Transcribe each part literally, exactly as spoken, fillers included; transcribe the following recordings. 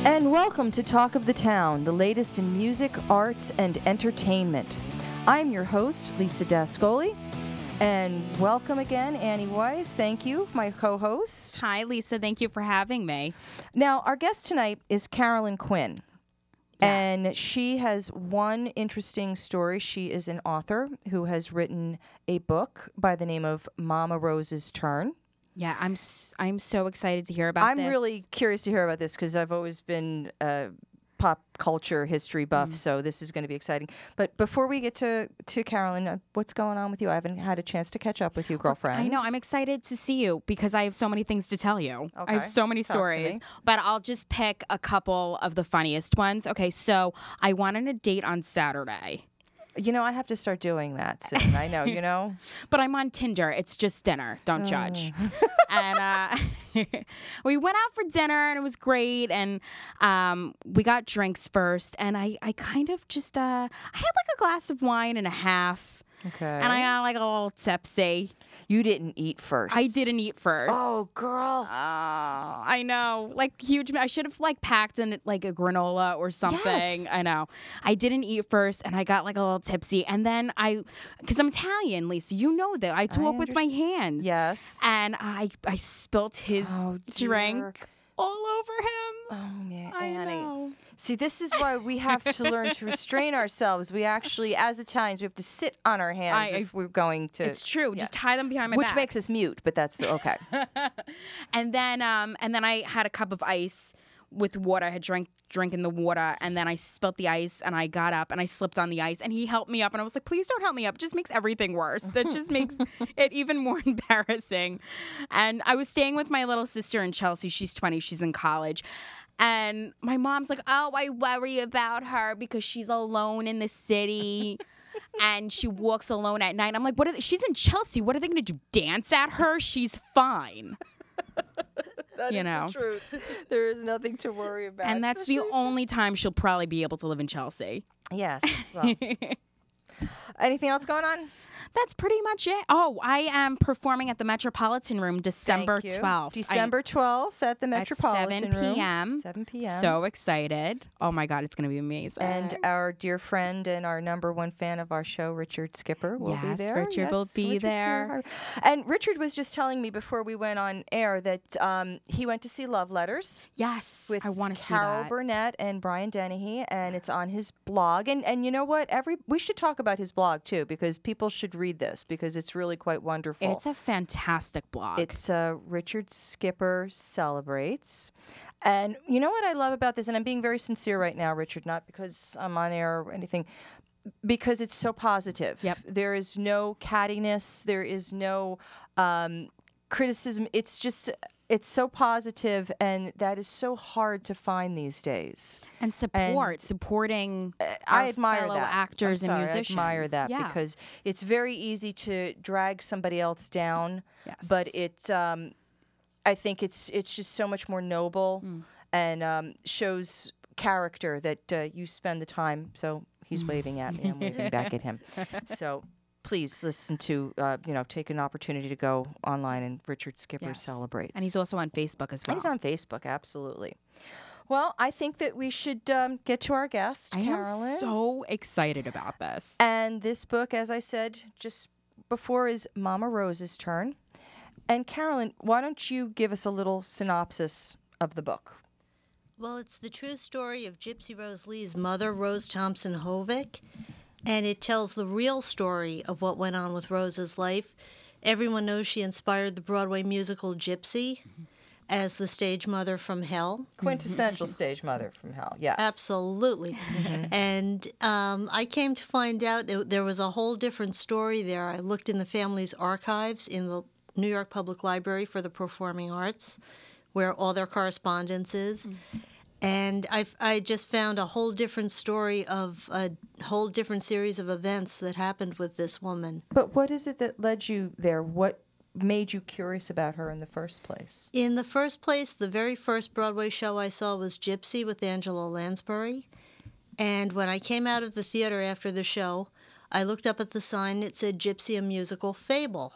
And welcome to Talk of the Town, the latest in music, arts, and entertainment. I'm your host, Lisa Dascoli, and welcome again, Annie Weiss. Thank you, my co-host. Hi, Lisa. Thank you for having me. Now, our guest tonight is Carolyn Quinn, Yes. and she has one interesting story. She is an author who has written a book by the name of Mama Rose's Turn. Yeah, I'm s- I'm so excited to hear about I'm this. really curious to hear about this because I've always been a pop culture history buff, mm. so this is going to be exciting. But before we get to, to Carolyn, uh, what's going on with you? I haven't had a chance to catch up with you, girlfriend. I know. I'm excited to see you because I have so many things to tell you. Okay. I have so many Talk stories, but I'll just pick a couple of the funniest ones. Okay, so I went on a date on Saturday. You know, I have to start doing that soon. I know, you know. But I'm on Tinder. It's just dinner. Don't uh. judge. and uh, we went out for dinner, and it was great. And um, we got drinks first. And I, I kind of just, uh, I had like a glass of wine and a half. Okay. And I got like a little tipsy. You didn't eat first. I didn't eat first. Oh, girl. Oh, I know. Like huge. I should have like packed in like a granola or something. Yes. I know. I didn't eat first, and I got like a little tipsy. And then I, because I'm Italian, Lisa, you know that. I talk I with my hands. Yes. And I, I spilt his oh, drink all over him. Oh, yeah, I Annie. know. See, this is why we have to learn to restrain ourselves. We actually, as Italians, we have to sit on our hands I, if we're going to. It's true. Yeah. Just tie them behind my Which back. makes us mute, but that's okay. and then, um, and then I had a cup of ice with water. I had drank drinking the water, and then I spilt the ice, and I got up and I slipped on the ice, and he helped me up, and I was like, please don't help me up. It just makes everything worse. That just makes it even more embarrassing. And I was staying with my little sister in Chelsea. She's twenty. She's in college. And my mom's like, oh, I worry about her because she's alone in the city. And she walks alone at night. I'm like, what are they? She's in Chelsea. What are they going to do? Dance at her? She's fine. That you is know. the truth. There is nothing to worry about. And that's the only time she'll probably be able to live in Chelsea. Yes. Well. Anything else going on? That's pretty much it. Oh, I am performing at the Metropolitan Room December twelfth. December twelfth at the Metropolitan at seven p.m. Room. seven p.m. So excited. Oh, my God. It's going to be amazing. And our dear friend and our number one fan of our show, Richard Skipper, will yes, be there. Richard yes, will be Richard's there. Here. And Richard was just telling me before we went on air that um, he went to see Love Letters. Yes, with I want to see Carol that. Burnett and Brian Dennehy, and it's on his blog. And and you know what? Every we should talk about his blog too, because people should read this because it's really quite wonderful. It's a fantastic blog. It's uh, Richard Skipper Celebrates. And you know what I love about this, and I'm being very sincere right now, Richard, not because I'm on air or anything, because it's so positive. Yep. There is no cattiness. There is no um, criticism. It's just... It's so positive, and that is so hard to find these days. And support, and, supporting uh, our I admire fellow that. actors I'm sorry, and musicians. I admire that yeah. because it's very easy to drag somebody else down, yes. but it, um, I think it's it's just so much more noble mm. and um, shows character that uh, you spend the time. So he's mm. waving at me. I'm waving back at him. So. Please listen to, uh, you know, take an opportunity to go online and Richard Skipper yes. Celebrates. And he's also on Facebook as well. And he's on Facebook, absolutely. Well, I think that we should um, get to our guest, I Carolyn. am so excited about this. And this book, as I said just before, is Mama Rose's Turn. And Carolyn, why don't you give us a little synopsis of the book? Well, it's the true story of Gypsy Rose Lee's mother, Rose Thompson Hovick. And it tells the real story of what went on with Rose's life. Everyone knows she inspired the Broadway musical Gypsy mm-hmm. as the stage mother from hell. Quintessential mm-hmm. stage mother from hell, yes. Absolutely. Mm-hmm. And um, I came to find out it, there was a whole different story there. I looked in the family's archives in the New York Public Library for the Performing Arts, where all their correspondence is. Mm-hmm. And I I just found a whole different story of a whole different series of events that happened with this woman. But what is it that led you there? What made you curious about her in the first place? In the first place, the very first Broadway show I saw was Gypsy with Angela Lansbury. And when I came out of the theater after the show, I looked up at the sign. It said Gypsy, a musical fable.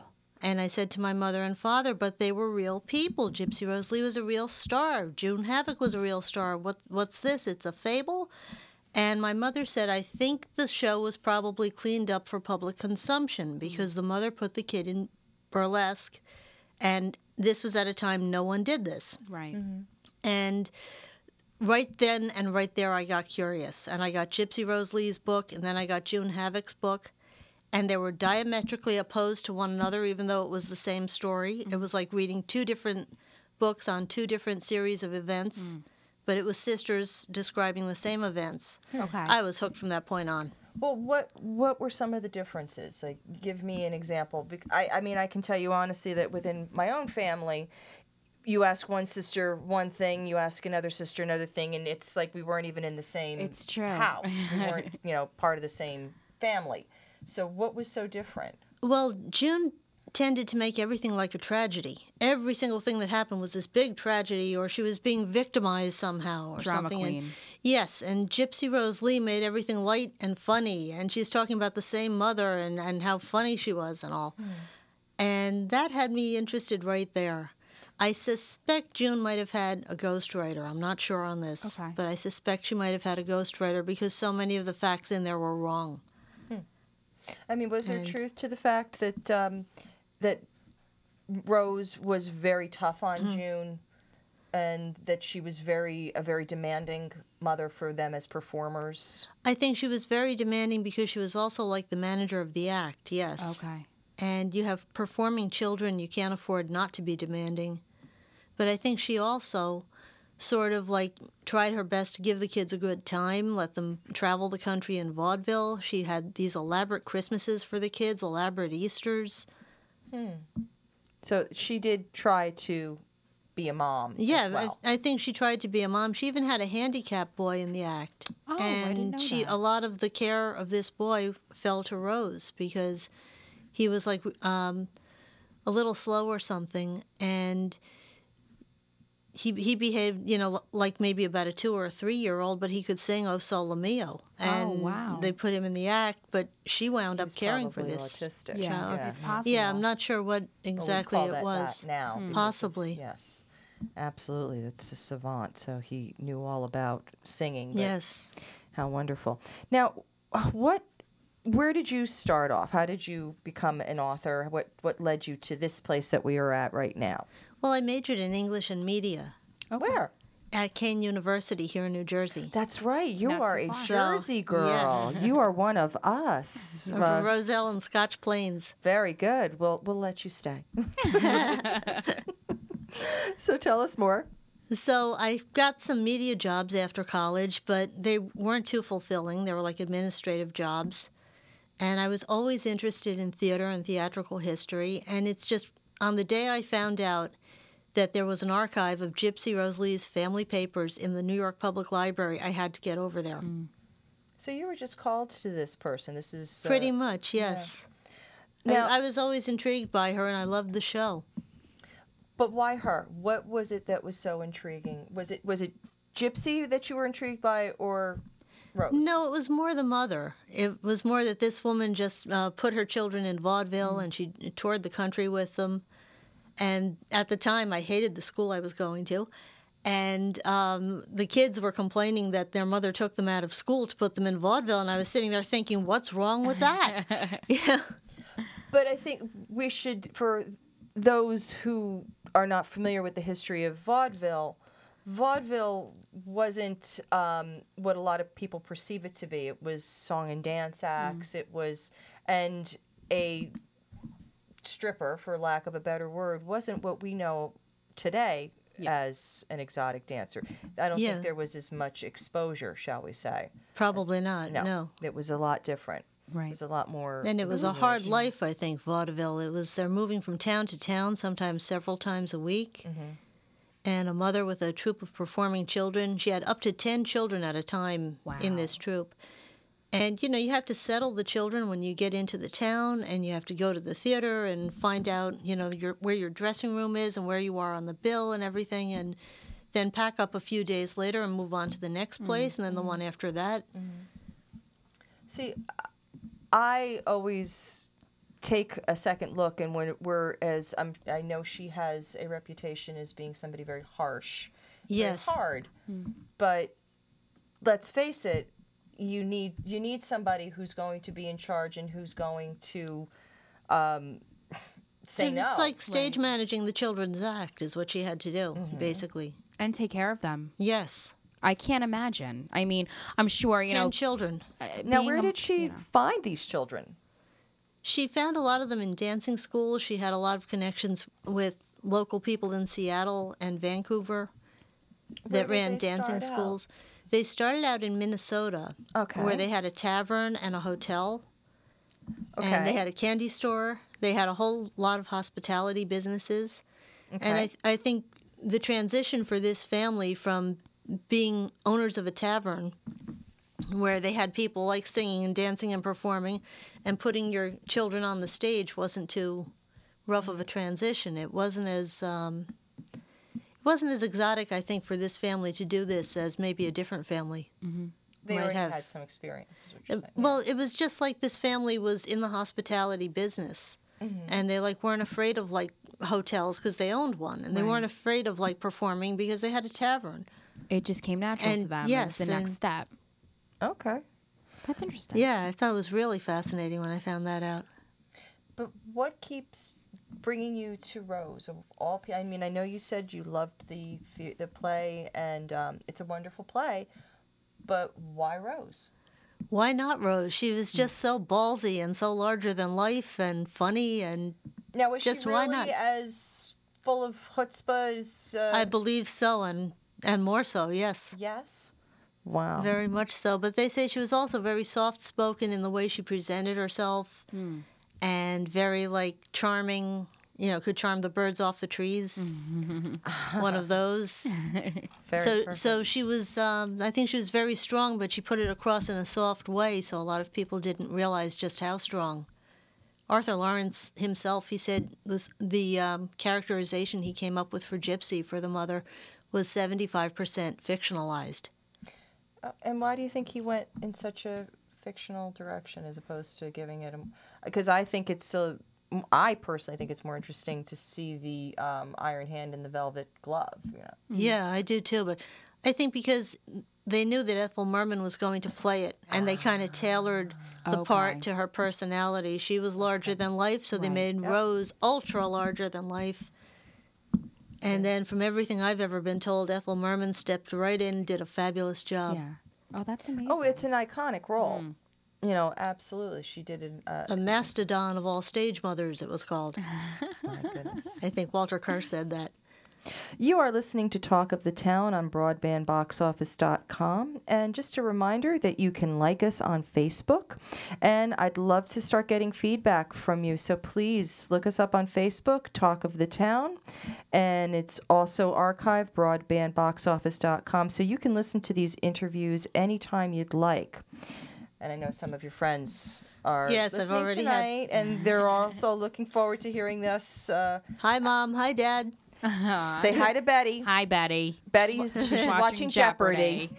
And I said to my mother and father, but they were real people. Gypsy Rose Lee was a real star. June Havoc was a real star. What, what's this? It's a fable? And my mother said, I think the show was probably cleaned up for public consumption because the mother put the kid in burlesque. And this was at a time no one did this. Right. Mm-hmm. And right then and right there, I got curious. And I got Gypsy Rose Lee's book, and then I got June Havoc's book. And they were diametrically opposed to one another, even though it was the same story. Mm-hmm. It was like reading two different books on two different series of events, mm. but it was sisters describing the same events. Okay. I was hooked from that point on. Well, what what were some of the differences? Like, give me an example. I, I mean, I can tell you honestly that within my own family, you ask one sister one thing, you ask another sister another thing, and it's like we weren't even in the same it's true. house. We weren't, you know, part of the same family. So what was so different? Well, June tended to make everything like a tragedy. Every single thing that happened was this big tragedy, or she was being victimized somehow, or Drama something. queen. And, yes, and Gypsy Rose Lee made everything light and funny, and she's talking about the same mother and, and how funny she was and all. Mm. And that had me interested right there. I suspect June might have had a ghostwriter. I'm not sure on this, okay. but I suspect she might have had a ghostwriter because so many of the facts in there were wrong. I mean, was there and, truth to the fact that um, that Rose was very tough on mm. June, and that she was very a very demanding mother for them as performers? I think she was very demanding because she was also like the manager of the act. Yes. Okay. And you have performing children; you can't afford not to be demanding. But I think she also sort of like tried her best to give the kids a good time, let them travel the country in vaudeville. She had these elaborate Christmases for the kids, elaborate Easters. Hmm. So she did try to be a mom. Yeah, as well. I, I think she tried to be a mom. She even had a handicapped boy in the act. Oh, and I didn't know she that. a lot of the care of this boy fell to Rose because he was like um, a little slow or something, and He he behaved, you know, like maybe about a two or a three-year-old, but he could sing "O Sole Mio." And oh, wow. they put him in the act, but she wound He up was caring for probably this autistic. Yeah, child. it's possible. Yeah, I'm not sure what exactly well, we call it that was. that now. because of- Possibly. yes. Absolutely. That's a savant. So he knew all about singing. but Yes. How wonderful. Now, what where did you start off? How did you become an author? What what led you to this place that we are at right now? Well, I majored in English and media Okay. Where? at Kane University here in New Jersey. That's right. You Not are too a far. Jersey So, girl. yes. You are one of us. I'm Uh, from Roselle and Scotch Plains. very good. We'll we'll let you stay. So tell us more. So I got some media jobs after college, but they weren't too fulfilling. They were like administrative jobs. And I was always interested in theater and theatrical history. And it's just on the day I found out that there was an archive of Gypsy Rose Lee's family papers in the New York Public Library, I had to get over there. Mm. So you were just called to this person. This is uh, Pretty much, yes. Now- I, I was always intrigued by her, and I loved the show. But why her? What was it that was so intriguing? Was it was it Gypsy that you were intrigued by, or Rose? No, it was more the mother. It was more that this woman just uh, put her children in vaudeville, and she toured the country with them. And at the time, I hated the school I was going to. And um, the kids were complaining that their mother took them out of school to put them in vaudeville. And I was sitting there thinking, what's wrong with that? Yeah. But I think we should, for those who are not familiar with the history of vaudeville, vaudeville wasn't um, what a lot of people perceive it to be. It was song and dance acts. Mm. It was, and a stripper, for lack of a better word, wasn't what we know today yeah. as an exotic dancer. I don't yeah. think there was as much exposure, shall we say. Probably as, not, no, no. It was a lot different. Right. It was a lot more... And it was a hard life, I think, vaudeville. It was, they're moving from town to town, sometimes several times a week. Mm-hmm. And a mother with a troupe of performing children. She had up to ten children at a time wow. in this troupe. And, you know, you have to settle the children when you get into the town, and you have to go to the theater and find out, you know, your, where your dressing room is and where you are on the bill and everything, and then pack up a few days later and move on to the next place, mm-hmm. and then the one after that. Mm-hmm. See, I always take a second look, and when we're as I'm, I know she has a reputation as being somebody very harsh, Yes. very hard, but let's face it, you need you need somebody who's going to be in charge and who's going to um, say And no. It's like stage managing the Children's Act is what she had to do, Mm-hmm. basically. And take care of them. Yes. I can't imagine. I mean, I'm sure, you Ten know. children. uh, Now, being where a- did she you know. find these children? She found a lot of them in dancing schools. She had a lot of connections with local people in Seattle and Vancouver that did ran they dancing start out? schools. They started out in Minnesota, Okay. where they had a tavern and a hotel, and they Okay. had a candy store. They had a whole lot of hospitality businesses. And I, Okay. I think the transition for this family from being owners of a tavern, where they had people like singing and dancing and performing, and putting your children on the stage wasn't too rough of a transition. It wasn't as um, it wasn't as exotic, I think, for this family to do this as maybe a different family. They might already have. had some experience, is what you're Uh, saying. Well, it was just like this family was in the hospitality business, and they like weren't afraid of like hotels because they owned one, and they weren't afraid of like performing because they had a tavern. It just came natural to And them. yes, It was the next and- step. Okay. That's interesting. Yeah, I thought it was really fascinating when I found that out. But what keeps bringing you to Rose? Of all, pe- I mean, I know you said you loved the the, the play, and um, it's a wonderful play. But why Rose? Why not Rose? She was just so ballsy and so larger than life and funny, and Now, was Just she why really not? as full of chutzpah as? Uh, I believe so, and and more so, yes. yes. Wow. Very much so. But they say she was also very soft spoken in the way she presented herself and very like charming, you know, could charm the birds off the trees. One of those. Very so perfect. so she was um, I think she was very strong, but she put it across in a soft way, so a lot of people didn't realize just how strong. Arthur Lawrence himself, he said this, the um, characterization he came up with for Gypsy, for the mother, was seventy-five percent fictionalized. Uh, and why do you think he went in such a fictional direction as opposed to giving it a? Because I think it's a. I personally think it's more interesting to see the um, Iron Hand and the Velvet Glove. You know. Yeah, I do too, but I think because they knew that Ethel Merman was going to play it, and they kind of tailored the Okay. part to her personality. She was larger than life, so they made Rose ultra larger than life. And then, from everything I've ever been told, Ethel Merman stepped right in and did a fabulous job. Yeah. Oh, that's amazing. Oh, it's an iconic role. You know, absolutely. She did it. Uh, A mastodon of all stage mothers, it was called. my goodness. I think Walter Kerr said that. You are listening to Talk of the Town on broadband box office dot com. And just a reminder that you can like us on Facebook. And I'd love to start getting feedback from you. So please look us up on Facebook, Talk of the Town. And it's also archived, broadband box office dot com. So you can listen to these interviews anytime you'd like. And I know some of your friends are Yes, I've listening already had- tonight. And they're also looking forward to hearing this. Uh, Hi, Mom. Hi, Dad. say hi to Betty. Hi, Betty. Betty's she's watching Jeopardy.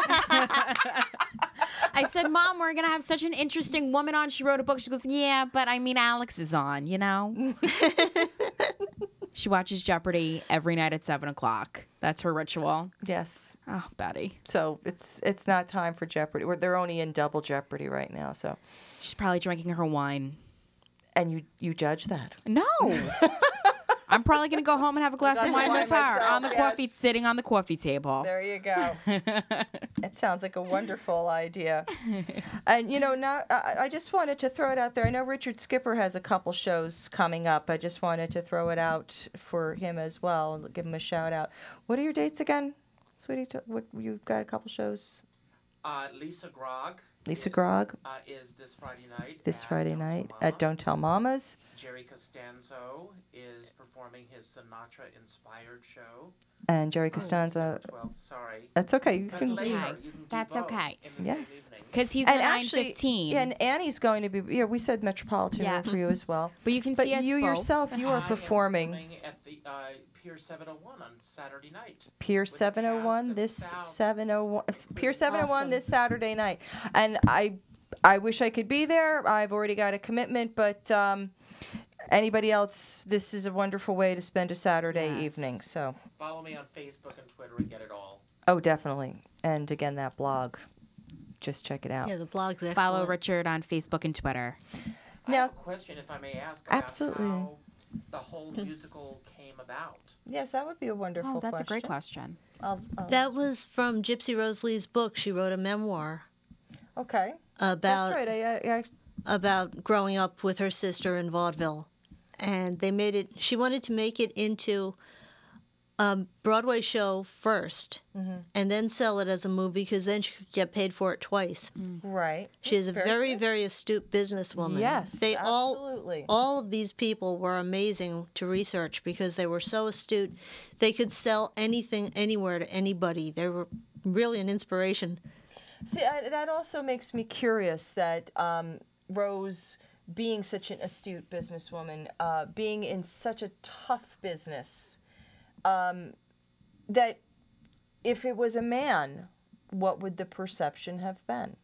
I said, Mom, we're going to have such an interesting woman on. She wrote a book. She goes, yeah, but I mean, Alex is on, you know? She watches Jeopardy every night at seven o'clock. That's her ritual. Yes. Oh, Betty. So it's it's not time for Jeopardy. We're, they're only in double Jeopardy right now. So, She's probably drinking her wine. and you you judge that. No. I'm probably going to go home and have a glass Glass of of wine wine with her myself, on the yes. coffee, sitting on the coffee table. There you go. It sounds like a wonderful idea. And you know, now I, I just wanted to throw it out there. I know Richard Skipper has a couple shows coming up. I just wanted to throw it out for him as well. Give him a shout out. What are your dates again, sweetie? T- What you've got a couple shows. Uh, Lisa Grog. Lisa is, Grog uh, is this Friday night. this at Friday Don't Tell night Mama. at Don't Tell Mamas. Jerry Costanzo is performing his Sinatra-inspired show. And Jerry on Costanza. December twelfth. Sorry. That's okay. You That's can. later. Okay. You can do That's both okay. In the Yes. same evening. Because he's And at nine actually, fifteen. yeah, and Annie's going to be. Yeah, we said Metropolitan Yeah. Room for you as well. But you can But see us you both. yourself, you are I am performing performing at the uh, Pier seven oh one on Saturday night. Pier with a seven oh one cast of this thousands. seven oh one Pier seven oh one Awesome. this Saturday night, and I I wish I could be there. I've already got a commitment, but um, anybody else, this is a wonderful way to spend a Saturday Yes. evening. So, Follow me on Facebook and Twitter and get it all. oh, definitely. And again, that blog, just check it out. Yeah, the blog's excellent. Follow Richard on Facebook and Twitter. I Now- have a question, if I may ask, about Absolutely. how the whole musical came about. Yes, that would be a wonderful Oh, that's question. a great question. I'll, I'll, That was from Gypsy Rose Lee's book. She wrote a memoir okay. about That's right. I, I, I, about growing up with her sister in vaudeville, and they made it. She wanted to make it into a Broadway show 1st and then sell it as a movie because then she could get paid for it twice. right. She is a Very very, good. very astute businesswoman. Yes, they all absolutely. all of these people were amazing to research because they were so astute. They could sell anything, anywhere to anybody. They were really an inspiration. See, I, that also makes me curious that um, Rose, being such an astute businesswoman, uh, being in such a tough business, um, that if it was a man, what would the perception have been?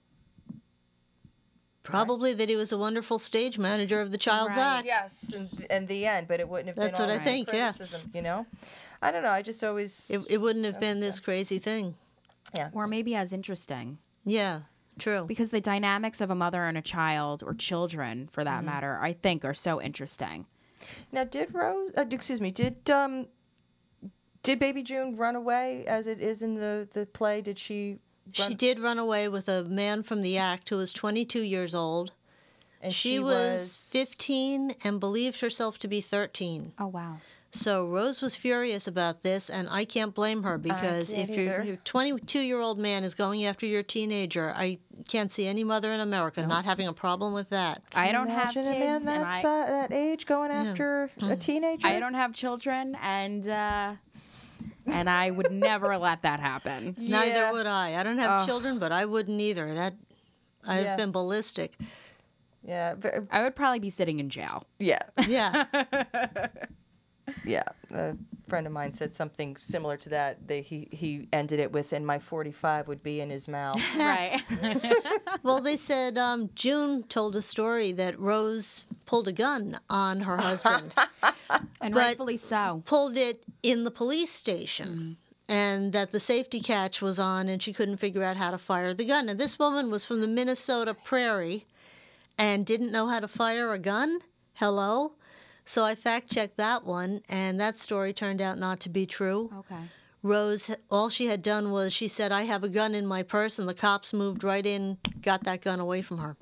Probably that he was a wonderful stage manager of the Child's Right. Act. Yes, in, in the end, but it wouldn't have That's been what all I the think, yes. criticism, you know? I don't know. I just always. It, it wouldn't have That been makes this sense. crazy thing. yeah. Or maybe as interesting. Yeah, true. Because the dynamics of a mother and a child, or children for Mm-hmm. that matter, I think are so interesting. Now, did Rose? Uh, excuse me. Did um, did Baby June run away as it is in the the play? Did she? Run, She did run away with a man from the act who was twenty-two years old. and She, was fifteen and believed herself to be thirteen. Oh, wow. So Rose was furious about this, and I can't blame her because can't if your either. your twenty-two-year-old man is going after your teenager, I can't see any mother in America not having a problem with that. I don't have Imagine a man kids, and that's I, uh, that age going after a teenager. I don't have children, and uh, and I would never let that happen. Neither Yeah. would I. I don't have Ugh. children, but I wouldn't either. That I've Yeah. been ballistic. Yeah. ve- I would probably be sitting in jail. Yeah. Yeah. Yeah. A friend of mine said something similar to that. They, he he ended it with, "And my forty-five would be in his mouth." Right. Well, they said um, June told a story that Rose pulled a gun on her husband, And But- rightfully so. pulled it in the police station, and that the safety catch was on and she couldn't figure out how to fire the gun. And this woman was from the Minnesota Prairie and didn't know how to fire a gun? Hello? So I fact checked that one, and that story turned out not to be true. Okay. Rose, all she had done was she said, "I have a gun in my purse," and the cops moved right in, got that gun away from her.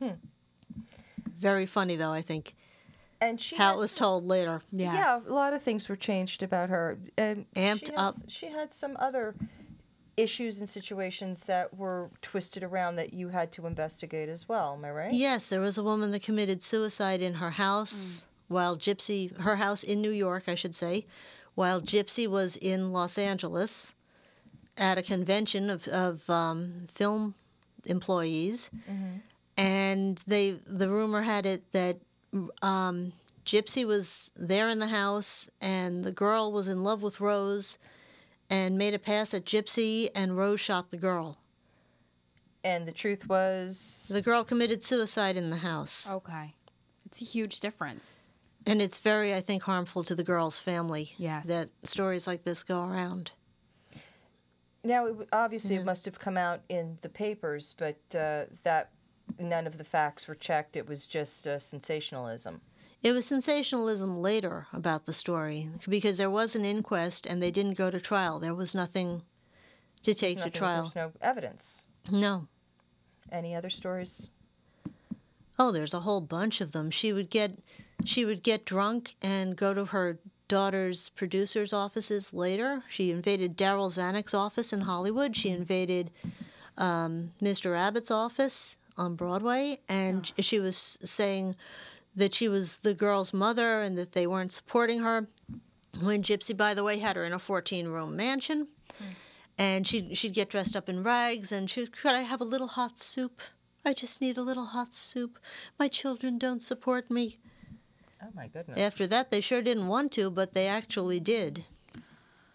Very funny, though, I think, And she how had it was some- told later. Yes. Yeah, a lot of things were changed about her. Um, Amped she had, up. s- She had some other issues and situations that were twisted around that you had to investigate as well. Am I right? Yes, there was a woman that committed suicide in her house while Gypsy, her house in New York, I should say, while Gypsy was in Los Angeles at a convention of, of um, film employees. And they, the rumor had it that um, Gypsy was there in the house and the girl was in love with Rose and made a pass at Gypsy, and Rose shot the girl. And the truth was, The girl committed suicide in the house. Okay. It's a huge difference. And it's very, I think, harmful to the girl's family Yes. that stories like this go around. now it, w- obviously it must have come out in the papers, but uh, that none of the facts were checked. It was just uh, sensationalism. It was sensationalism later about the story because there was an inquest and they didn't go to trial. There was nothing to take Nothing- to trial. There's no evidence. No. Any other stories? Oh, there's a whole bunch of them. She would get she would get drunk and go to her daughter's producer's offices later. She invaded Daryl Zanuck's office in Hollywood. She invaded um, Mister Abbott's office on Broadway, and she was saying that she was the girl's mother and that they weren't supporting her. When Gypsy, by the way, had her in a fourteen-room mansion, and she'd, she'd get dressed up in rags, and she could I have a little hot soup? I just need a little hot soup. My children don't support me. Oh my goodness. After that, they sure didn't want to, but they actually did.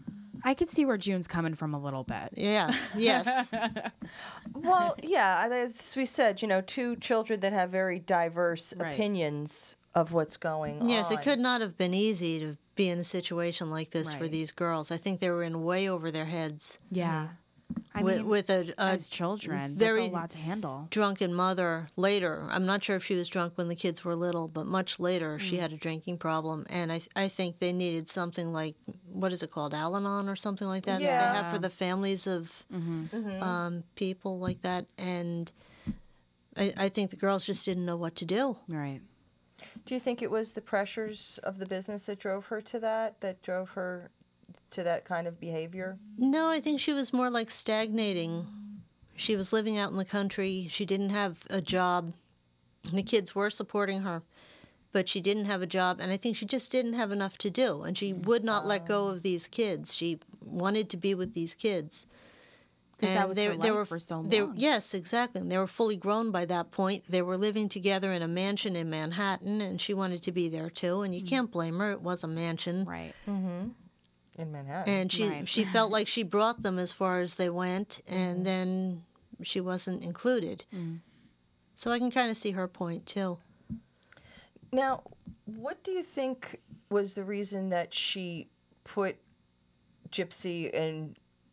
I could see where June's coming from a little bit. Yeah. Yes. Well, yeah, as we said, you know, two children that have very diverse Right. opinions of what's going on. Yes, it could not have been easy to be in a situation like this for Right. these girls. I think they were in way over their heads Yeah. I with, mean, with a, a as children, very that's a lot to handle. drunken mother later. I'm not sure if she was drunk when the kids were little, but much later she had a drinking problem. And I, I think they needed something like, what is it called, Al-Anon or something like that, that they have Yeah. for the families of Mm-hmm. um, people like that. And I, I think the girls just didn't know what to do. Right. Do you think it was the pressures of the business that drove her to that, that drove her to that kind of behavior? No, I think she was more like stagnating. She was living out in the country. She didn't have a job. The kids were supporting her, but she didn't have a job, and I think she just didn't have enough to do. And she would not let go of these kids. She wanted to be with these kids. 'Cause that was they, her they life were for so they- long. Yes, exactly. And they were fully grown by that point. They were living together in a mansion in Manhattan, and she wanted to be there too. And you can't blame her. It was a mansion. Right. In Manhattan. And she Right. she felt like she brought them as far as they went, and then she wasn't included. So I can kind of see her point too. Now, what do you think was the reason that she put Gypsy in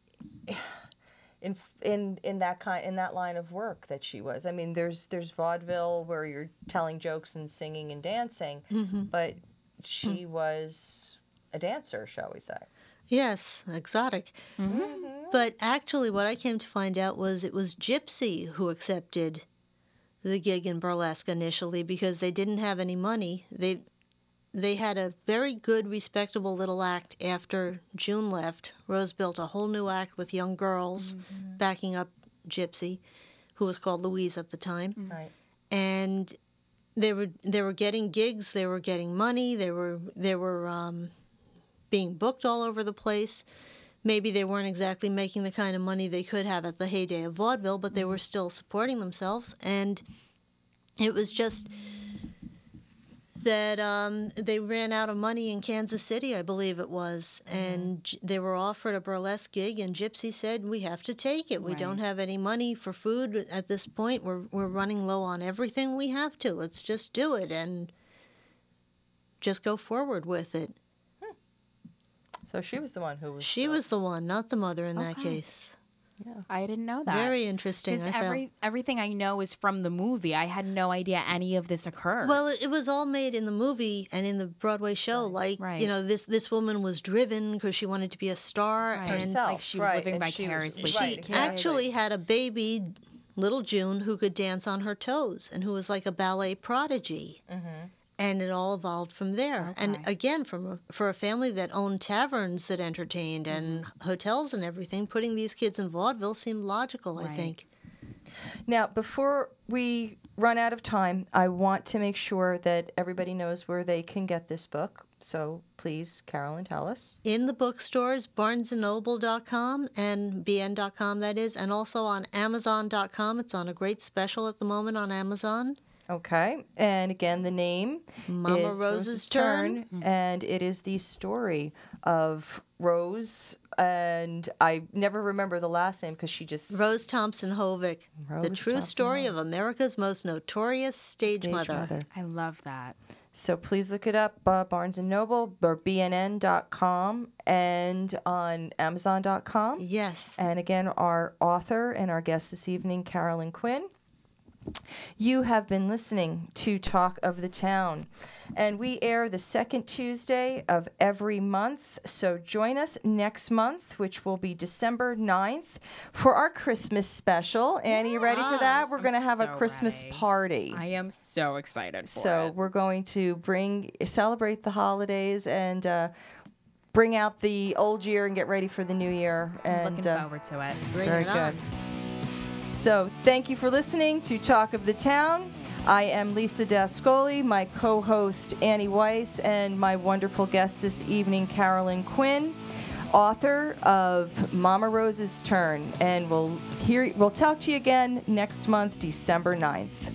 in in in that kind in that line of work that she was? I mean, there's there's vaudeville where you're telling jokes and singing and dancing, but she was a dancer, shall we say? Yes, exotic. But actually, what I came to find out was it was Gypsy who accepted the gig in burlesque initially because they didn't have any money. They they had a very good, respectable little act after June left. Rose built a whole new act with young girls backing up Gypsy, who was called Louise at the time. Right. And they were they were getting gigs, they were getting money, they were they were um, being booked all over the place. Maybe they weren't exactly making the kind of money they could have at the heyday of vaudeville, but they were still supporting themselves. And it was just that um, they ran out of money in Kansas City, I believe it was, and J- they were offered a burlesque gig, and Gypsy said, "We have to take it. We Right. don't have any money for food at this point. We're we're running low on everything. We have to. Let's just do it and just go forward with it." So she was the one who was. She uh, was the one, not the mother in that Okay. case. I didn't know that. Very interesting. Because I felt. every everything I know is from the movie. I had no idea any of this occurred. Well, it, it was all made in the movie and in the Broadway show. Like, Right. you know, this this woman was driven because she wanted to be a star, Right. and herself, like she was right, living and she was- vicariously she right, exactly. actually had a baby, little June, who could dance on her toes and who was like a ballet prodigy. And it all evolved from there. And Okay. again, from a, for a family that owned taverns that entertained and hotels and everything, putting these kids in vaudeville seemed logical, I Right. think. Now, before we run out of time, I want to make sure that everybody knows where they can get this book. So please, Carolyn, tell us. In the bookstores, barnes and noble dot com and b n dot com, that is, and also on amazon dot com. It's on a great special at the moment on Amazon. Okay. And again, the name Mama is Rose's Turn. and it is the story of Rose. And I never remember the last name because she just Rose Thompson Hovick, the Rose true Thompson story of America's most notorious stage, stage mother. mother. I love that. So please look it up, uh, Barnes and Noble or b n n dot com and on amazon dot com. Yes. And again, our author and our guest this evening, Carolyn Quinn. You have been listening to Talk of the Town, and we air the second Tuesday of every month. So join us next month, which will be December ninth, for our Christmas special. Annie, you ready for that? We're I'm going to have a so Christmas ready. party. I am so excited for So it. we're going to bring celebrate the holidays and uh, bring out the old year and get ready for the new year. And Looking uh, forward to it. Bring very it on. good. So thank you for listening to Talk of the Town. I am Lisa Dascoli, my co-host Annie Weiss, and my wonderful guest this evening, Carolyn Quinn, author of Mama Rose's Turn. And we'll hear we'll talk to you again next month, December ninth.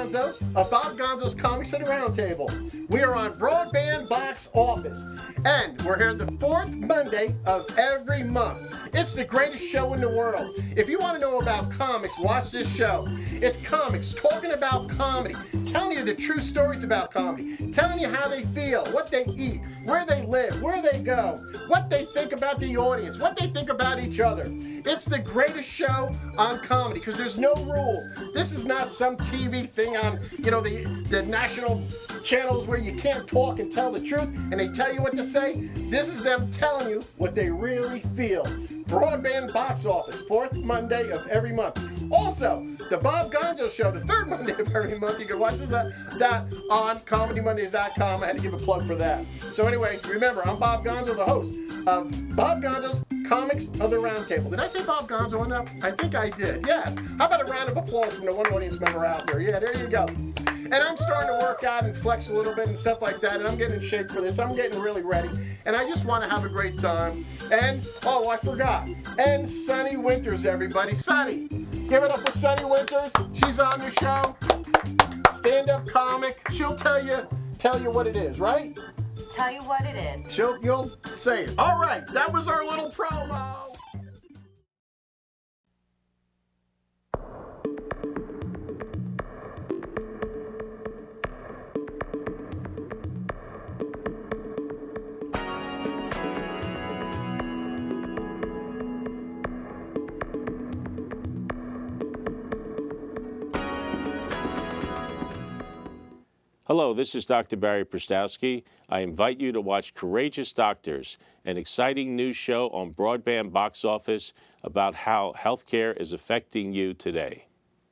Gonzo of Bob Gonzo's Comics at the Roundtable. We are on Broadband Box Office, and we're here the fourth Monday of every month. It's the greatest show in the world. If you want to know about comics, watch this show. It's comics talking about comedy, telling you the true stories about comedy, telling you how they feel, what they eat, where they live, where they go, what they think about the audience, what they think about each other. It's the greatest show on comedy because there's no rules. This is not some T V thing on, you know, the, the national channels where you can't talk and tell the truth and they tell you what to say. This is them telling you what they really feel. Broadband Box Office, fourth Monday of every month. Also, the Bob Gonzo Show, the third Monday of every month. You can watch this, uh, that on comedy mondays dot com. I had to give a plug for that. So anyway, remember, I'm Bob Gonzo, the host of Bob Gonzo's Comics of the Roundtable. Did I say Bob Gonzo enough? I think I did, yes. How about a round of applause from the one audience member out there? Yeah, there you go. And I'm starting to work out and flex a little bit and stuff like that, and I'm getting in shape for this. I'm getting really ready, and I just want to have a great time. And, oh, I forgot. And Sunny Winters, everybody. Sunny. Give it up for Sunny Winters. She's on the show. Stand-up comic. She'll tell you, tell you what it is, right? Tell you what it is. She'll, you'll say it. All right, that was our little promo. Hello, this is Doctor Barry Prstowski. I invite you to watch Courageous Doctors, an exciting new show on Broadband Box Office about how healthcare is affecting you today.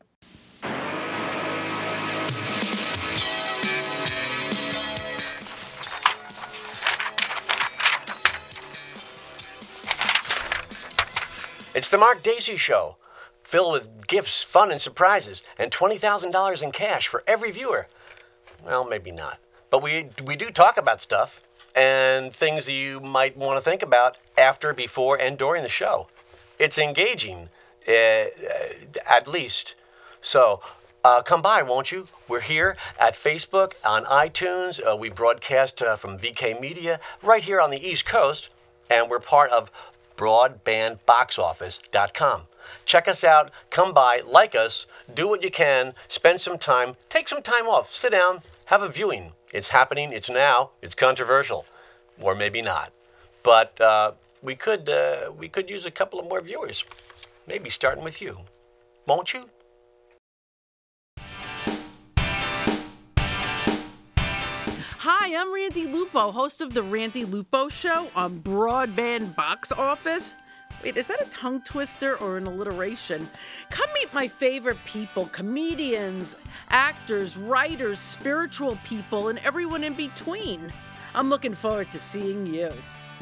It's the Mark Daisy Show, filled with gifts, fun, and surprises, and twenty thousand dollars in cash for every viewer. Well, maybe not. But we we do talk about stuff and things that you might want to think about after, before, and during the show. It's engaging, uh, at least. So uh, come by, won't you? We're here at Facebook, on iTunes. Uh, we broadcast uh, from V K Media right here on the East Coast, and we're part of broadband box office dot com. Check us out, come by, like us, do what you can, spend some time, take some time off, sit down, have a viewing. It's happening, it's now, it's controversial, or maybe not. But uh, we could uh, we could use a couple of more viewers, maybe starting with you. Won't you? Hi, I'm Randy Lupo, host of The Randy Lupo Show on Broadband Box Office. Wait, is that a tongue twister or an alliteration? Come meet my favorite people, comedians, actors, writers, spiritual people, and everyone in between. I'm looking forward to seeing you.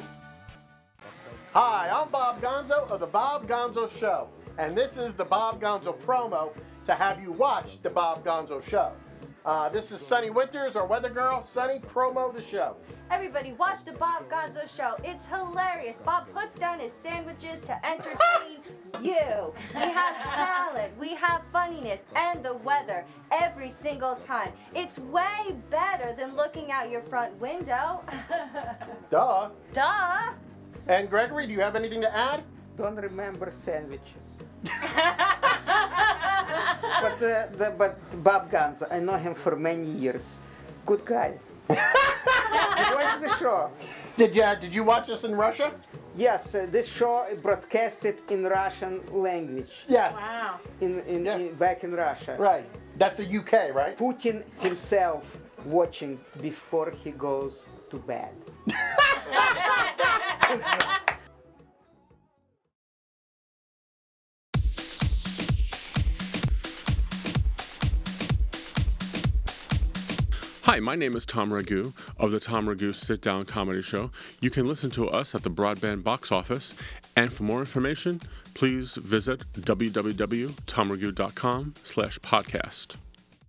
Hi, I'm Bob Gonzo of The Bob Gonzo Show, and this is the Bob Gonzo promo to have you watch The Bob Gonzo Show. Uh, this is Sunny Winters, our weather girl. Sunny, promo the show. Everybody watch the Bob Gonzo Show. It's hilarious. Bob puts down his sandwiches to entertain you. We have talent, we have funniness, and the weather every single time. It's way better than looking out your front window. Duh. Duh. And Gregory, do you have anything to add? Don't remember sandwiches. but, uh, the, but Bob Gonzo, I know him for many years. Good guy. Watch the show. Did you, did you watch this in Russia? Yes, uh, this show broadcasted in Russian language. Yes. Wow. In, in, Yeah. in back in Russia. Right. That's the U K, right? Putin himself watching before he goes to bed. Hi, my name is Tom Ragu of the Tom Ragu Sit Down Comedy Show. You can listen to us at the Broadband Box Office, and for more information, please visit w w w dot tom ragu dot com slash podcast.